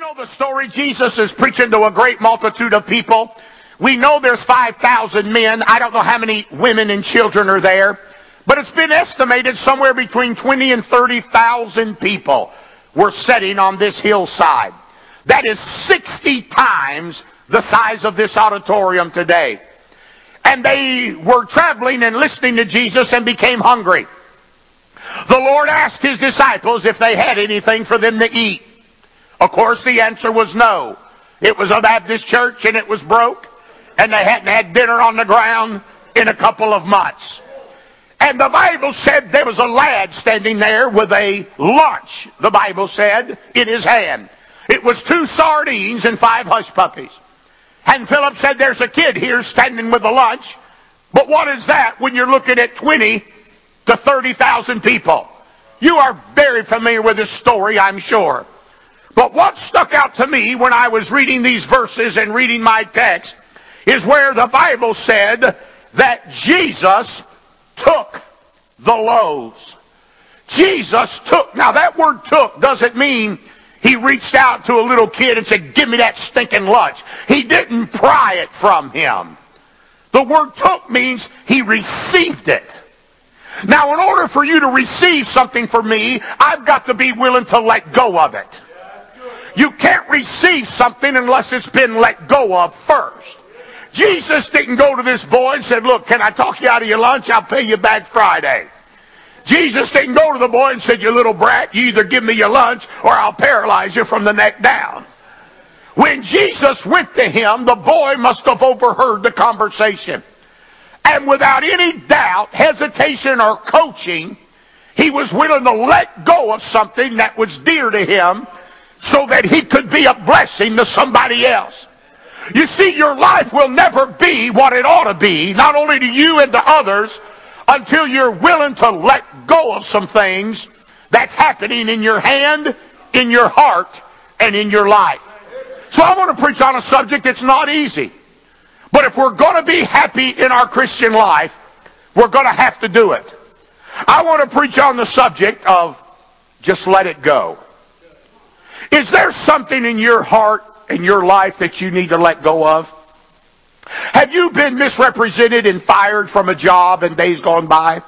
know the story. Jesus is preaching to a great multitude of people. We know there's 5,000 men. I don't know how many women and children are there. But it's been estimated somewhere between 20 and 30,000 people were sitting on this hillside. That is 60 times the size of this auditorium today. And they were traveling and listening to Jesus and became hungry. The Lord asked his disciples if they had anything for them to eat. Of course, the answer was no. It was a Baptist church and it was broke. And they hadn't had dinner on the ground in a couple of months. And the Bible said there was a lad standing there with a lunch, the Bible said, in his hand. It was 2 sardines and 5 hush puppies. And Philip said, there's a kid here standing with a lunch. But what is that when you're looking at 20 to 30,000 people? You are very familiar with this story, I'm sure. But what stuck out to me when I was reading these verses and reading my text is where the Bible said that Jesus took the loaves. Jesus took. Now that word took doesn't mean he reached out to a little kid and said, give me that stinking lunch. He didn't pry it from him. The word took means he received it. Now in order for you to receive something from me, I've got to be willing to let go of it. You can't receive something unless it's been let go of first. Jesus didn't go to this boy and said, look, can I talk you out of your lunch? I'll pay you back Friday. Jesus didn't go to the boy and said, you little brat, you either give me your lunch or I'll paralyze you from the neck down. When Jesus went to him, the boy must have overheard the conversation. And without any doubt, hesitation, or coaching, he was willing to let go of something that was dear to him so that he could be a blessing to somebody else. You see, your life will never be what it ought to be, not only to you and to others, until you're willing to let go of some things that's happening in your hand, in your heart, and in your life. So I want to preach on a subject that's not easy. But if we're going to be happy in our Christian life, we're going to have to do it. I want to preach on the subject of just let it go. Is there something in your heart and your life that you need to let go of? Have you been misrepresented and fired from a job in days gone by?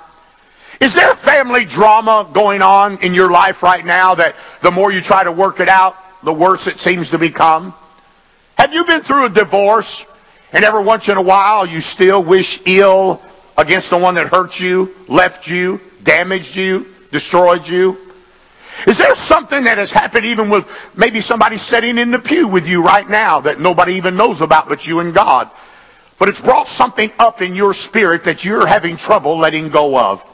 Is there family drama going on in your life right now that the more you try to work it out, the worse it seems to become? Have you been through a divorce and every once in a while you still wish ill against the one that hurt you, left you, damaged you, destroyed you? Is there something that has happened even with maybe somebody sitting in the pew with you right now that nobody even knows about but you and God? But it's brought something up in your spirit that you're having trouble letting go of.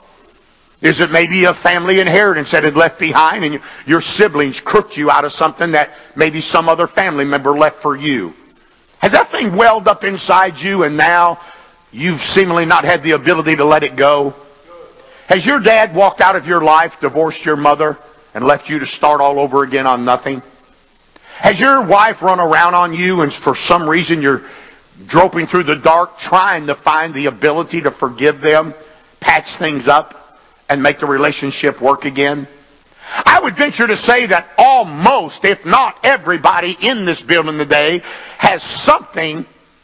Is it maybe a family inheritance that had left behind and your siblings crooked you out of something that maybe some other family member left for you? Has that thing welled up inside you and now you've seemingly not had the ability to let it go? Has your dad walked out of your life, divorced your mother, and left you to start all over again on nothing? Has your wife run around on you and for some reason you're groping through the dark trying to find the ability to forgive them, patch things up, and make the relationship work again? I would venture to say that almost, if not everybody in this building today has something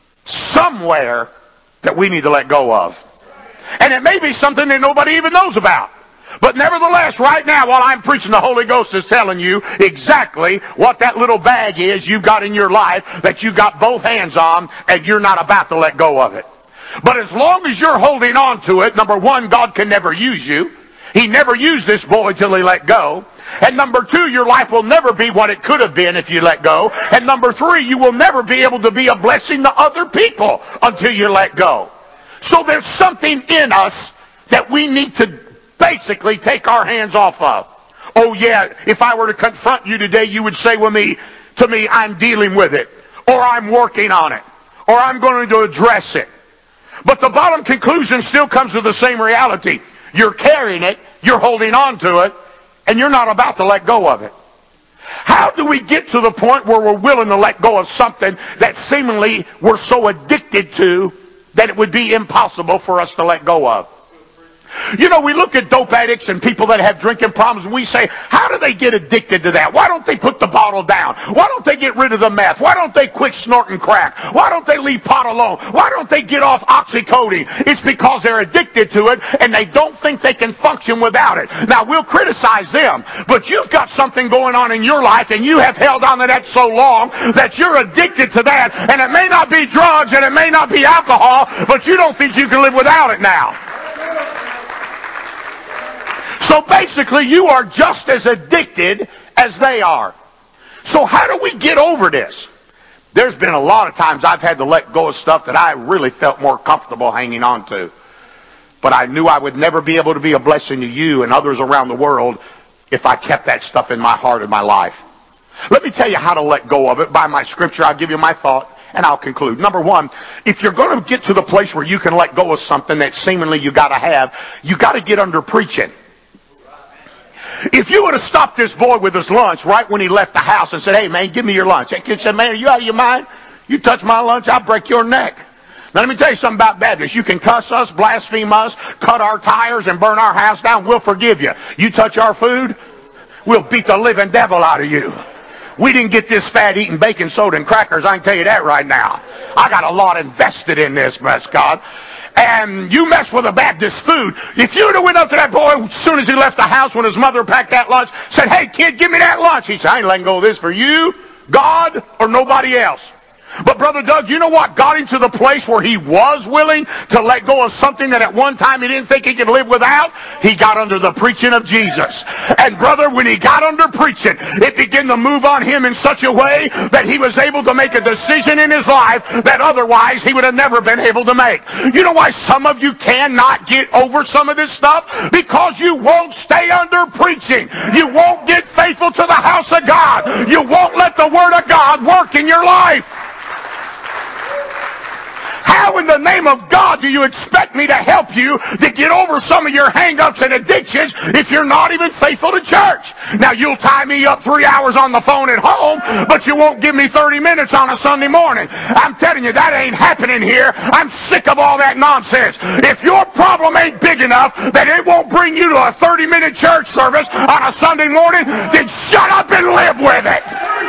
somewhere that we need to let go of. And it may be something that nobody even knows about. But nevertheless, right now, while I'm preaching, the Holy Ghost is telling you exactly what that little bag is you've got in your life that you got both hands on and you're not about to let go of it. But as long as you're holding on to it, number one, God can never use you. He never used this boy till he let go. And number two, your life will never be what it could have been if you let go. And number three, you will never be able to be a blessing to other people until you let go. So there's something in us that we need to basically take our hands off of. Oh yeah, if I were to confront you today, you would say to me, I'm dealing with it, or I'm working on it, or I'm going to address it. But the bottom conclusion still comes to the same reality. You're carrying it, you're holding on to it, and you're not about to let go of it. How do we get to the point where we're willing to let go of something that seemingly we're so addicted to that it would be impossible for us to let go of? You know, we look at dope addicts and people that have drinking problems, and we say, how do they get addicted to that? Why don't they put the bottle down? Why don't they get rid of the meth? Why don't they quit snorting crack? Why don't they leave pot alone? Why don't they get off oxycodone? It's because they're addicted to it, and they don't think they can function without it. Now, we'll criticize them, but you've got something going on in your life, and you have held on to that so long that you're addicted to that, and it may not be drugs, and it may not be alcohol, but you don't think you can live without it now. So basically, you are just as addicted as they are. So how do we get over this? There's been a lot of times I've had to let go of stuff that I really felt more comfortable hanging on to. But I knew I would never be able to be a blessing to you and others around the world if I kept that stuff in my heart and my life. Let me tell you how to let go of it by my scripture. I'll give you my thought, and I'll conclude. Number one, if you're going to get to the place where you can let go of something that seemingly you got to get under preaching. If you would have stopped this boy with his lunch right when he left the house and said, hey, man, give me your lunch. That kid said, man, are you out of your mind? You touch my lunch, I'll break your neck. Now, let me tell you something about Baptists. You can cuss us, blaspheme us, cut our tires, and burn our house down. We'll forgive you. You touch our food, we'll beat the living devil out of you. We didn't get this fat eating bacon, soda, and crackers. I can tell you that right now. I got a lot invested in this, bless God. And you mess with a Baptist food. If you'd have went up to that boy as soon as he left the house when his mother packed that lunch, said, hey, kid, give me that lunch. He said, I ain't letting go of this for you, God, or nobody else. But Brother Doug, you know what got him to the place where he was willing to let go of something that at one time he didn't think he could live without? He got under the preaching of Jesus. And brother, when he got under preaching, it began to move on him in such a way that he was able to make a decision in his life that otherwise he would have never been able to make. You know why some of you cannot get over some of this stuff? Because you won't stay under preaching. You won't get faithful to the house of God. You won't let the Word of God work in your life. How in the name of God do you expect me to help you to get over some of your hang-ups and addictions if you're not even faithful to church? Now, you'll tie me up 3 hours on the phone at home, but you won't give me 30 minutes on a Sunday morning. I'm telling you, that ain't happening here. I'm sick of all that nonsense. If your problem ain't big enough that it won't bring you to a 30-minute church service on a Sunday morning, then shut up and live with it.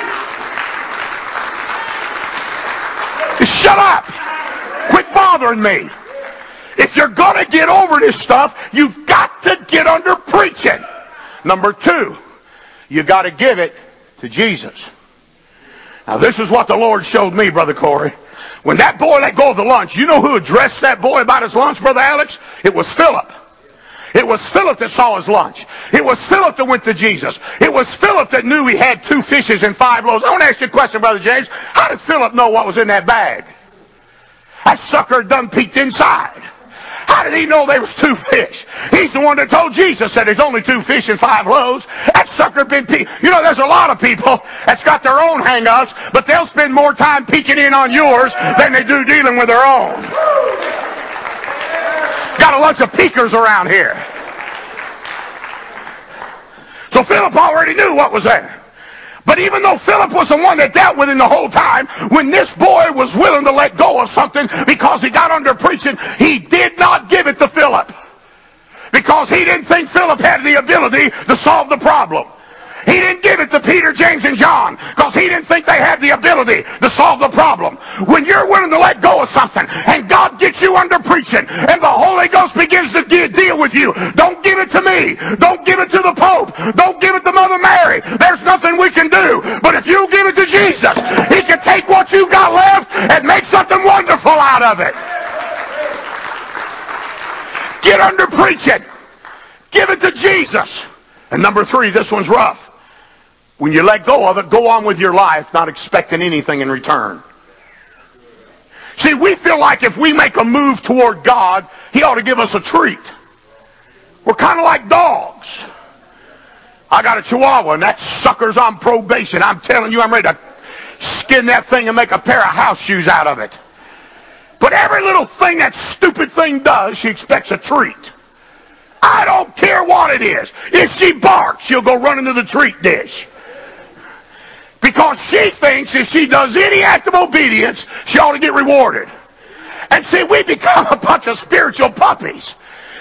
Shut up. Quit bothering me. If you're going to get over this stuff, you've got to get under preaching. Number two, you got to give it to Jesus. Now, this is what the Lord showed me, Brother Corey. When that boy let go of the lunch, you know who addressed that boy about his lunch, Brother Alex? It was Philip. It was Philip that saw his lunch. It was Philip that went to Jesus. It was Philip that knew he had 2 fishes and 5 loaves. I want to ask you a question, Brother James. How did Philip know what was in that bag? That sucker done peeked inside. How did he know there was 2 fish? He's the one that told Jesus that there's only 2 fish and 5 loaves. That sucker been peeked. You know, there's a lot of people that's got their own hang-ups, but they'll spend more time peeking in on yours than they do dealing with their own. Got a bunch of peekers around here. So Philip already knew what was there. But even though Philip was the one that dealt with him the whole time, when this boy was willing to let go of something because he got under preaching, he did not give it to Philip. Because he didn't think Philip had the ability to solve the problem. He didn't give it to Peter, James, and John because he didn't think they had the ability to solve the problem. When you're willing to let go of something and God gets you under preaching and the Holy Ghost begins to deal with you, don't give it to me. Don't give it to the Pope. Don't give it to Mother Mary. There's nothing we can do. But if you give it to Jesus, He can take what you got left and make something wonderful out of it. Get under preaching. Give it to Jesus. And number 3, this one's rough. When you let go of it, go on with your life, not expecting anything in return. See, we feel like if we make a move toward God, He ought to give us a treat. We're kind of like dogs. I got a Chihuahua, and that sucker's on probation. I'm telling you, I'm ready to skin that thing and make a pair of house shoes out of it. But every little thing that stupid thing does, she expects a treat. I don't care what it is. If she barks, she'll go run into the treat dish. Because she thinks if she does any act of obedience, she ought to get rewarded. And see, we become a bunch of spiritual puppies.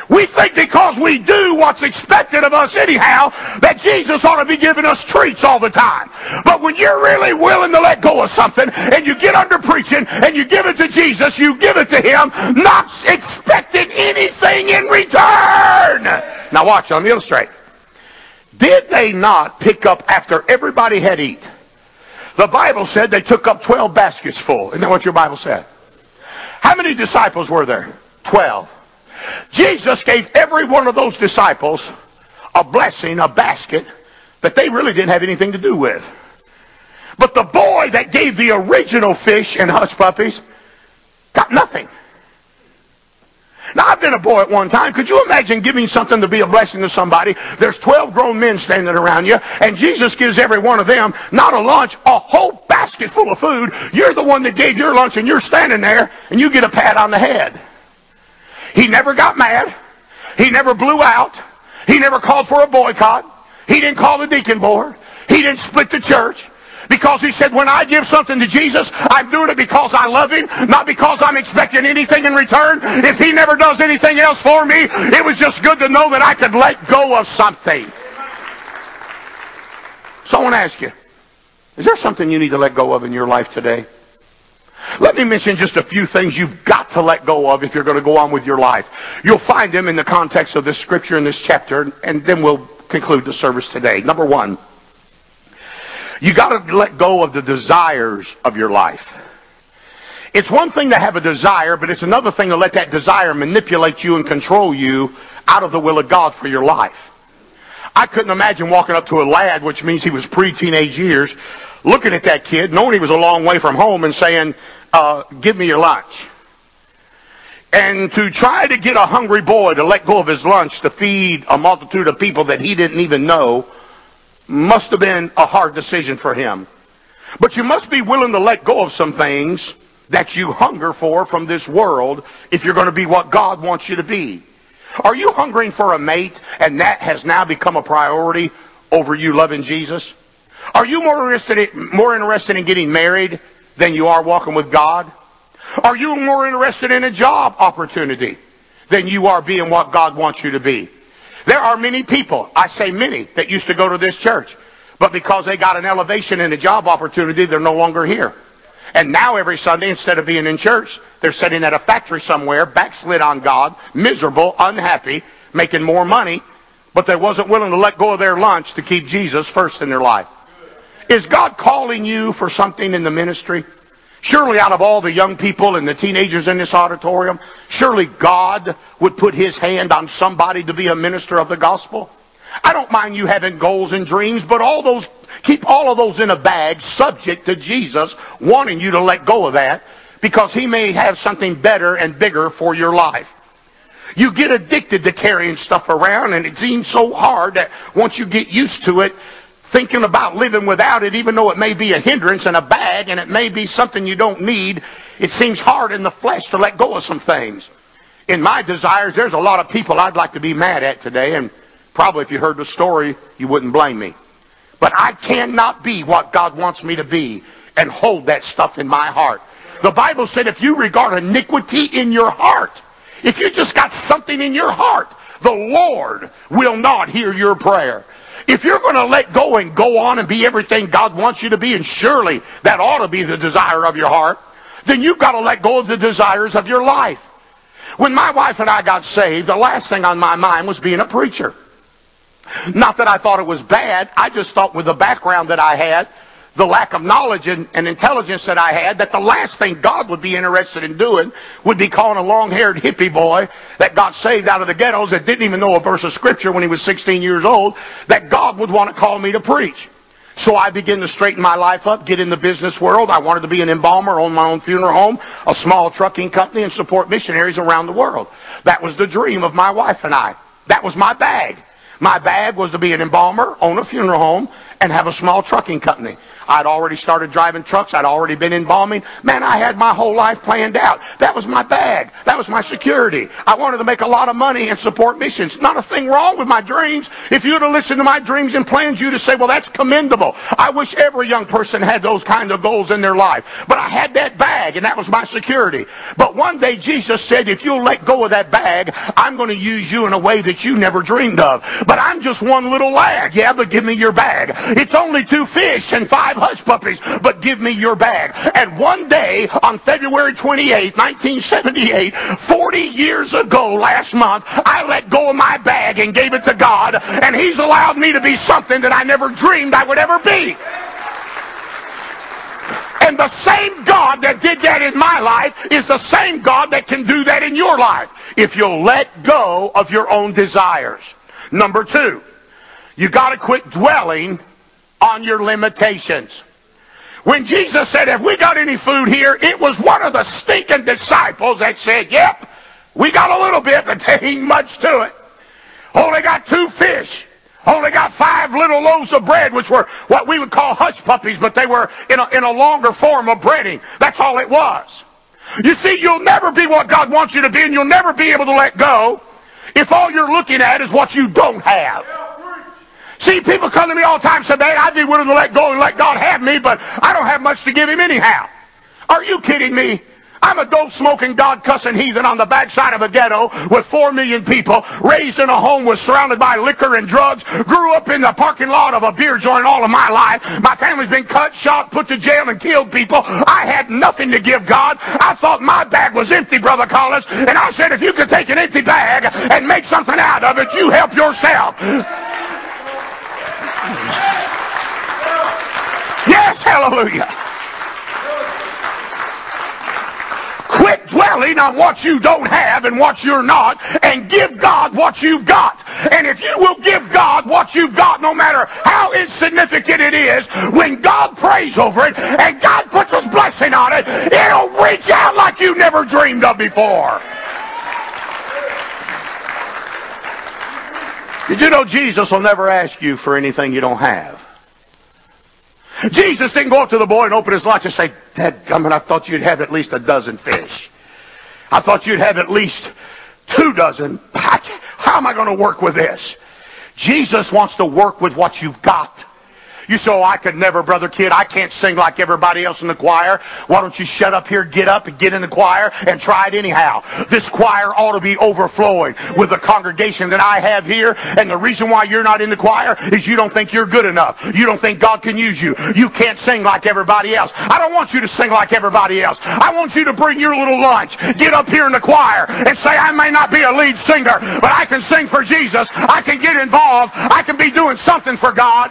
We think because we do what's expected of us anyhow, that Jesus ought to be giving us treats all the time. But when you're really willing to let go of something, and you get under preaching, and you give it to Jesus, you give it to Him, not expecting anything in return. Now watch, let me illustrate. Did they not pick up after everybody had eaten? The Bible said they took up 12 baskets full. Isn't that what your Bible said? How many disciples were there? 12. Jesus gave every one of those disciples a blessing, a basket, that they really didn't have anything to do with. But the boy that gave the original fish and hush puppies got nothing. Now, I've been a boy at one time. Could you imagine giving something to be a blessing to somebody? There's 12 grown men standing around you, and Jesus gives every one of them, not a lunch, a whole basket full of food. You're the one that gave your lunch, and you're standing there, and you get a pat on the head. He never got mad. He never blew out. He never called for a boycott. He didn't call the deacon board. He didn't split the church. Because he said, when I give something to Jesus, I'm doing it because I love Him, not because I'm expecting anything in return. If He never does anything else for me, it was just good to know that I could let go of something. So I want to ask you, is there something you need to let go of in your life today? Let me mention just a few things you've got to let go of if you're going to go on with your life. You'll find them in the context of this scripture in this chapter, and then we'll conclude the service today. Number one, you got to let go of the desires of your life. It's one thing to have a desire, but it's another thing to let that desire manipulate you and control you out of the will of God for your life. I couldn't imagine walking up to a lad, which means he was pre-teenage years, looking at that kid, knowing he was a long way from home, and saying, give me your lunch. And to try to get a hungry boy to let go of his lunch to feed a multitude of people that he didn't even know must have been a hard decision for him. But you must be willing to let go of some things that you hunger for from this world if you're going to be what God wants you to be. Are you hungering for a mate, and that has now become a priority over you loving Jesus? Are you more interested in getting married than you are walking with God? Are you more interested in a job opportunity than you are being what God wants you to be? There are many people, I say many, that used to go to this church, but because they got an elevation in a job opportunity, they're no longer here. And now every Sunday, instead of being in church, they're sitting at a factory somewhere, backslid on God, miserable, unhappy, making more money, but they wasn't willing to let go of their lunch to keep Jesus first in their life. Is God calling you for something in the ministry? Surely out of all the young people and the teenagers in this auditorium, surely God would put His hand on somebody to be a minister of the gospel. I don't mind you having goals and dreams, but keep all of those in a bag, subject to Jesus wanting you to let go of that, because He may have something better and bigger for your life. You get addicted to carrying stuff around, and it seems so hard that once you get used to it, thinking about living without it, even though it may be a hindrance and a bag, and it may be something you don't need, it seems hard in the flesh to let go of some things. In my desires, there's a lot of people I'd like to be mad at today, and probably if you heard the story, you wouldn't blame me. But I cannot be what God wants me to be and hold that stuff in my heart. The Bible said if you regard iniquity in your heart, if you just got something in your heart, the Lord will not hear your prayer. If you're going to let go and go on and be everything God wants you to be, and surely that ought to be the desire of your heart, then you've got to let go of the desires of your life. When my wife and I got saved, the last thing on my mind was being a preacher. Not that I thought it was bad. I just thought with the background that I had, the lack of knowledge and intelligence that I had, that the last thing God would be interested in doing would be calling a long-haired hippie boy that got saved out of the ghettos, that didn't even know a verse of Scripture when he was 16 years old, that God would want to call me to preach. So I began to straighten my life up, get in the business world. I wanted to be an embalmer, own my own funeral home, a small trucking company, and support missionaries around the world. That was the dream of my wife and I. That was my bag. My bag was to be an embalmer, own a funeral home, and have a small trucking company. I'd already started driving trucks. I'd already been embalming. Man, I had my whole life planned out. That was my bag. That was my security. I wanted to make a lot of money and support missions. Not a thing wrong with my dreams. If you'd have listened to my dreams and plans, you'd have said, well, that's commendable. I wish every young person had those kind of goals in their life. But I had that bag, and that was my security. But one day Jesus said, if you'll let go of that bag, I'm going to use you in a way that you never dreamed of. But I'm just one little lad. Yeah, but give me your bag. It's only 2 fish and 5 hush puppies, but give me your bag. And one day, on February 28, 1978, 40 years ago last month, I let go of my bag and gave it to God, and He's allowed me to be something that I never dreamed I would ever be. And the same God that did that in my life is the same God that can do that in your life if you'll let go of your own desires. Number 2, you got to quit dwelling on your limitations. When Jesus said, have we got any food here? It was one of the stinking disciples that said, yep, we got a little bit, but there ain't much to it. Only got 2 fish. Only got 5 little loaves of bread, which were what we would call hush puppies, but they were in a longer form of breading. That's all it was. You see, you'll never be what God wants you to be, and you'll never be able to let go if all you're looking at is what you don't have. See, people come to me all the time and say, man, I'd be willing to let go and let God have me, but I don't have much to give Him anyhow. Are you kidding me? I'm a dope-smoking, God-cussing heathen on the backside of a ghetto with 4 million people, raised in a home was surrounded by liquor and drugs, grew up in the parking lot of a beer joint all of my life. My family's been cut, shot, put to jail, and killed people. I had nothing to give God. I thought my bag was empty, Brother Collins, and I said, if you could take an empty bag and make something out of it, you help yourself. Yes, hallelujah. Quit dwelling on what you don't have and what you're not, and give God what you've got. And if you will give God what you've got, no matter how insignificant it is, when God prays over it and God puts His blessing on it, it'll reach out like you never dreamed of before. Did you know Jesus will never ask you for anything you don't have? Jesus didn't go up to the boy and open his lunch and say, dadgummit, I thought you'd have at least a dozen fish. I thought you'd have at least 2 dozen. How am I going to work with this? Jesus wants to work with what you've got. You say, oh, I could never, Brother Kid. I can't sing like everybody else in the choir. Why don't you shut up here, get up and get in the choir and try it anyhow? This choir ought to be overflowing with the congregation that I have here. And the reason why you're not in the choir is you don't think you're good enough. You don't think God can use you. You can't sing like everybody else. I don't want you to sing like everybody else. I want you to bring your little lunch, get up here in the choir and say, I may not be a lead singer, but I can sing for Jesus. I can get involved. I can be doing something for God.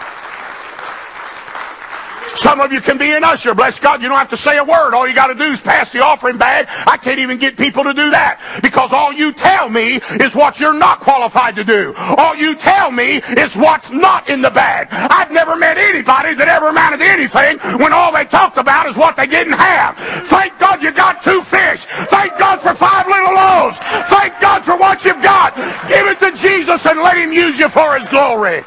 Some of you can be an usher. Bless God, you don't have to say a word. All you got to do is pass the offering bag. I can't even get people to do that because all you tell me is what you're not qualified to do. All you tell me is what's not in the bag. I've never met anybody that ever amounted to anything when all they talked about is what they didn't have. Thank God you got 2 fish. Thank God for 5 little loaves. Thank God for what you've got. Give it to Jesus and let Him use you for His glory.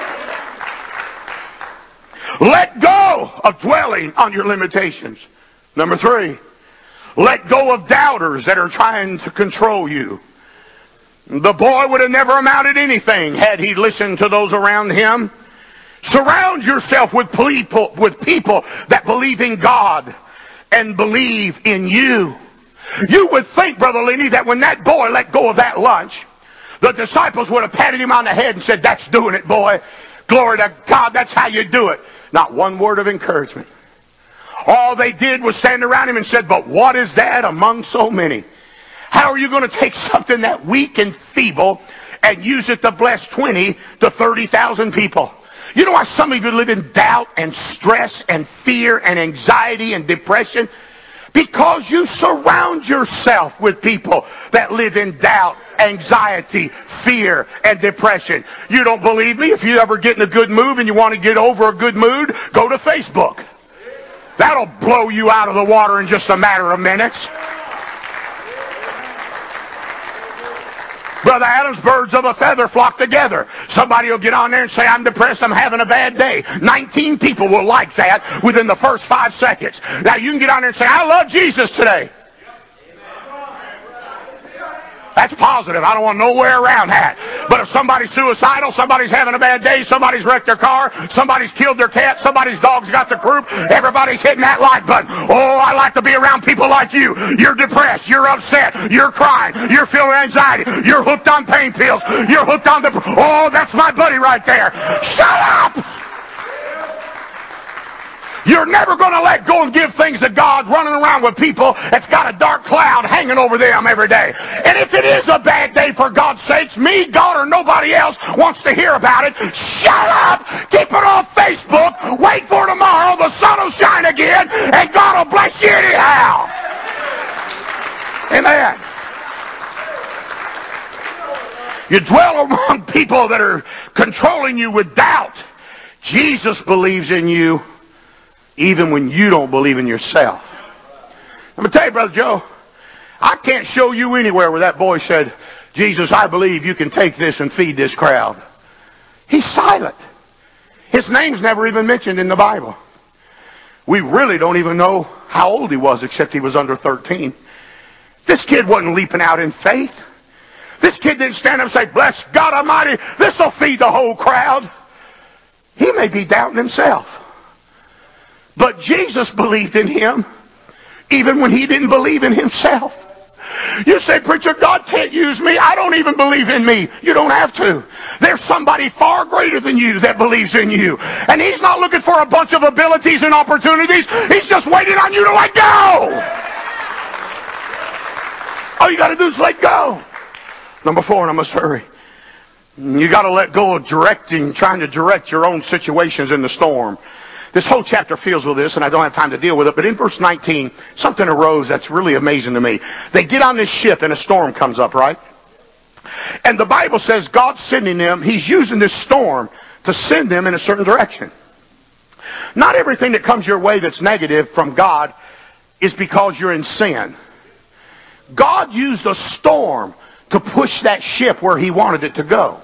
Let go of dwelling on your limitations. Number 3, let go of doubters that are trying to control you. The boy would have never amounted to anything had he listened to those around him. Surround yourself with people that believe in God and believe in you. You would think, Brother Lenny, that when that boy let go of that lunch, the disciples would have patted him on the head and said, that's doing it, boy. Glory to God, that's how you do it. Not one word of encouragement. All they did was stand around him and said, but what is that among so many? How are you going to take something that weak and feeble and use it to bless 20 to 30,000 people? You know why some of you live in doubt and stress and fear and anxiety and depression? Because you surround yourself with people that live in doubt, anxiety, fear, and depression. You don't believe me? If you ever get in a good mood and you want to get over a good mood, go to Facebook. That'll blow you out of the water in just a matter of minutes. Brother Adams, birds of a feather flock together. Somebody will get on there and say, I'm depressed, I'm having a bad day. 19 people will like that within the first 5 seconds. Now you can get on there and say, I love Jesus today. That's positive. I don't want nowhere around that. But if somebody's suicidal, somebody's having a bad day, somebody's wrecked their car, somebody's killed their cat, somebody's dog's got the croup, everybody's hitting that like button. Oh, I like to be around people like you. You're depressed. You're upset. You're crying. You're feeling anxiety. You're hooked on pain pills. You're hooked on oh, that's my buddy right there. Shut up! You're never going to let go and give things to God running around with people that's got a dark cloud hanging over them every day. And if it is a bad day, for God's sakes, me, God, or nobody else wants to hear about it, shut up, keep it on Facebook, wait for tomorrow, the sun will shine again, and God will bless you anyhow. Amen. You dwell among people that are controlling you with doubt. Jesus believes in you even when you don't believe in yourself. I'm going to tell you, Brother Joe, I can't show you anywhere where that boy said, Jesus, I believe you can take this and feed this crowd. He's silent. His name's never even mentioned in the Bible. We really don't even know how old he was, except he was under 13. This kid wasn't leaping out in faith. This kid didn't stand up and say, bless God Almighty, this will feed the whole crowd. He may be doubting himself. But Jesus believed in him even when he didn't believe in himself. You say, preacher, God can't use me. I don't even believe in me. You don't have to. There's somebody far greater than you that believes in you. And he's not looking for a bunch of abilities and opportunities. He's just waiting on you to let go. All you got to do is let go. Number 4, and I must hurry. You got to let go of trying to direct your own situations in the storm. This whole chapter deals with this, and I don't have time to deal with it, but in verse 19, something arose that's really amazing to me. They get on this ship, and a storm comes up, right? And the Bible says God's sending them, he's using this storm to send them in a certain direction. Not everything that comes your way that's negative from God is because you're in sin. God used a storm to push that ship where he wanted it to go.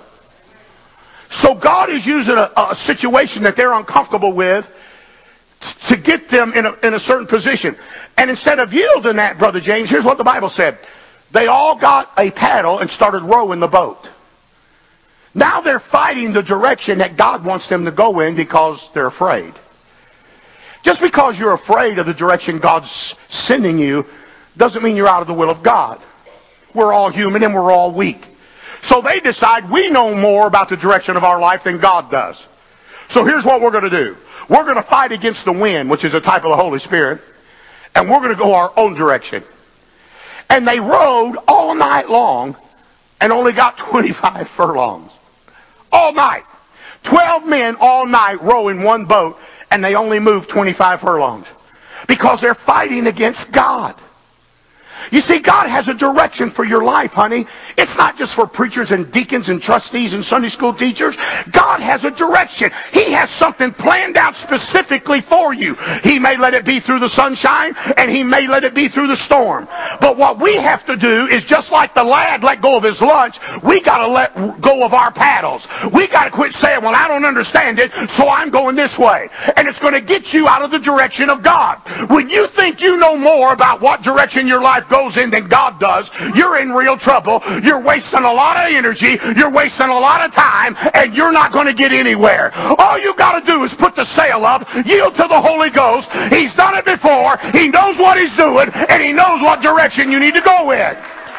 So God is using a situation that they're uncomfortable with to get them in a certain position. And instead of yielding that, Brother James, here's what the Bible said. They all got a paddle and started rowing the boat. Now they're fighting the direction that God wants them to go in because they're afraid. Just because you're afraid of the direction God's sending you doesn't mean you're out of the will of God. We're all human and we're all weak. So they decide we know more about the direction of our life than God does. So here's what we're going to do. We're going to fight against the wind, which is a type of the Holy Spirit, and we're going to go our own direction. And they rowed all night long and only got 25 furlongs. All night. 12 men all night rowing one boat, and they only moved 25 furlongs. Because they're fighting against God. You see, God has a direction for your life, honey. It's not just for preachers and deacons and trustees and Sunday school teachers. God has a direction. He has something planned out specifically for you. He may let it be through the sunshine, and he may let it be through the storm. But what we have to do is just like the lad let go of his lunch, we got to let go of our paddles. We got to quit saying, well, I don't understand it, so I'm going this way. And it's going to get you out of the direction of God. When you think you know more about what direction your life goes in than God does, you're in real trouble. You're wasting a lot of energy, you're wasting a lot of time, and you're not going to get anywhere. All you got to do is put the sail up, yield to the Holy Ghost. He's done it before, he knows what he's doing, and he knows what direction you need to go in.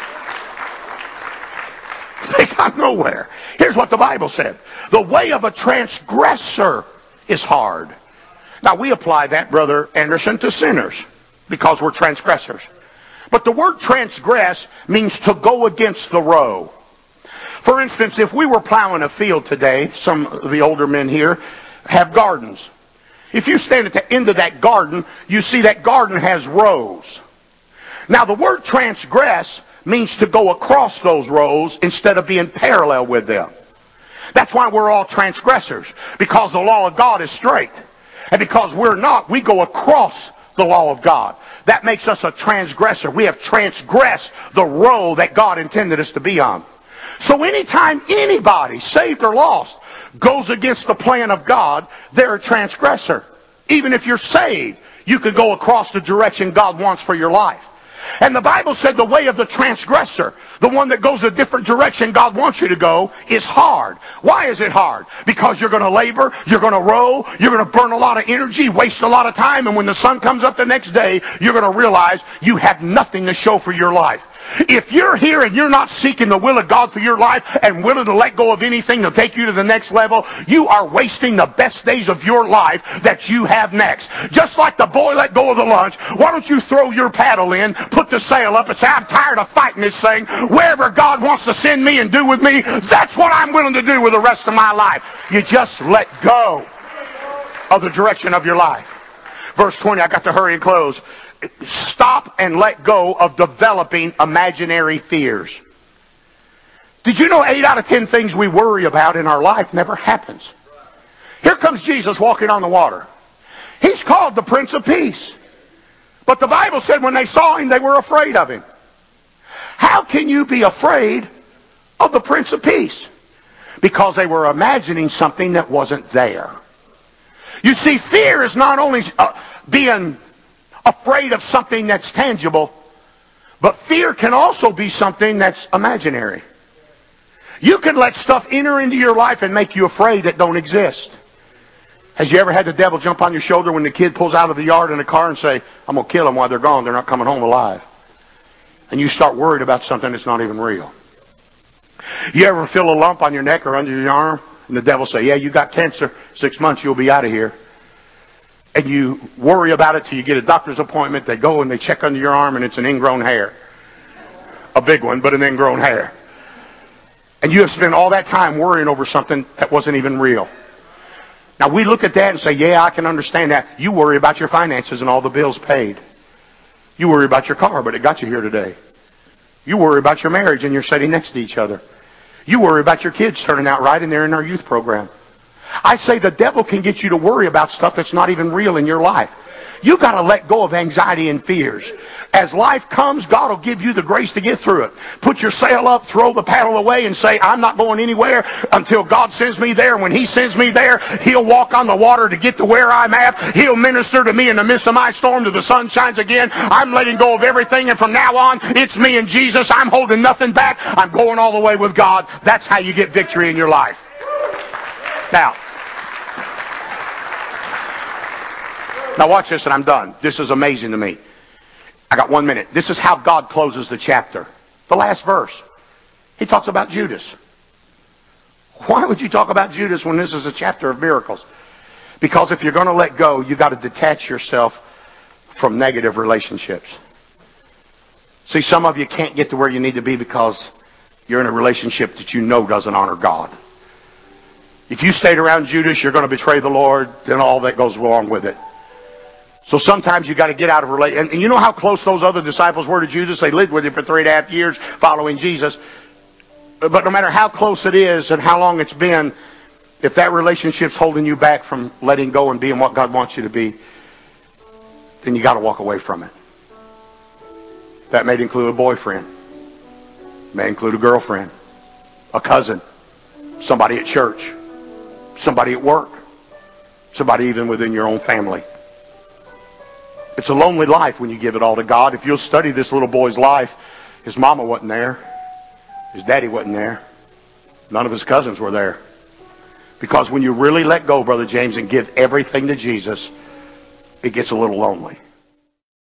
They got nowhere. Here's what the Bible said. The way of a transgressor is hard. Now we apply that, Brother Anderson, to sinners because we're transgressors. But the word transgress means to go against the row. For instance, if we were plowing a field today, some of the older men here have gardens. If you stand at the end of that garden, you see that garden has rows. Now the word transgress means to go across those rows instead of being parallel with them. That's why we're all transgressors, because the law of God is straight. And because we're not, we go across the law of God. That makes us a transgressor. We have transgressed the row that God intended us to be on. So anytime anybody, saved or lost, goes against the plan of God, they're a transgressor. Even if you're saved, you could go across the direction God wants for your life. And the Bible said the way of the transgressor, the one that goes a different direction God wants you to go, is hard. Why is it hard? Because you're going to labor, you're going to row, you're going to burn a lot of energy, waste a lot of time, and when the sun comes up the next day, you're going to realize you have nothing to show for your life. If you're here and you're not seeking the will of God for your life and willing to let go of anything to take you to the next level, you are wasting the best days of your life that you have next. Just like the boy let go of the lunch, why don't you throw your paddle in, put the sail up, and say, I'm tired of fighting this thing. Wherever God wants to send me and do with me, that's what I'm willing to do with the rest of my life. You just let go of the direction of your life. Verse 20, I got to hurry and close. Stop and let go of developing imaginary fears. Did you know 8 out of 10 things we worry about in our life never happens? Here comes Jesus walking on the water. He's called the Prince of Peace. But the Bible said when they saw him, they were afraid of him. How can you be afraid of the Prince of Peace? Because they were imagining something that wasn't there. You see, fear is not only being afraid of something that's tangible, but fear can also be something that's imaginary. You can let stuff enter into your life and make you afraid that don't exist. Has you ever had the devil jump on your shoulder when the kid pulls out of the yard in a car and say, I'm going to kill them while they're gone, they're not coming home alive? And you start worried about something that's not even real. You ever feel a lump on your neck or under your arm and the devil say, yeah, you got cancer, 6 months, you'll be out of here. And you worry about it till you get a doctor's appointment. They go and they check under your arm and it's an ingrown hair. A big one, but an ingrown hair. And you have spent all that time worrying over something that wasn't even real. Now we look at that and say, yeah, I can understand that. You worry about your finances and all the bills paid. You worry about your car, but it got you here today. You worry about your marriage and you're sitting next to each other. You worry about your kids turning out right and they're in our youth program. I say the devil can get you to worry about stuff that's not even real in your life. You got to let go of anxiety and fears. As life comes, God will give you the grace to get through it. Put your sail up, throw the paddle away, and say, I'm not going anywhere until God sends me there. When He sends me there, He'll walk on the water to get to where I'm at. He'll minister to me in the midst of my storm till the sun shines again. I'm letting go of everything, and from now on, it's me and Jesus. I'm holding nothing back. I'm going all the way with God. That's how you get victory in your life. Now watch this and I'm done. This is amazing to me. I got 1 minute. This is how God closes the chapter. The last verse. He talks about Judas. Why would you talk about Judas when this is a chapter of miracles? Because if you're going to let go, you've got to detach yourself from negative relationships. See, some of you can't get to where you need to be because you're in a relationship that you know doesn't honor God. If you stayed around Judas, you're going to betray the Lord, and all that goes along with it. So sometimes you got to get out of relation. And you know how close those other disciples were to Jesus? They lived with him for 3.5 years following Jesus. But no matter how close it is and how long it's been, if that relationship's holding you back from letting go and being what God wants you to be, then you got to walk away from it. That may include a boyfriend. May include a girlfriend, a cousin, somebody at church, somebody at work, somebody even within your own family. It's a lonely life when you give it all to God. If you'll study this little boy's life, his mama wasn't there. His daddy wasn't there. None of his cousins were there. Because when you really let go, Brother James, and give everything to Jesus, it gets a little lonely.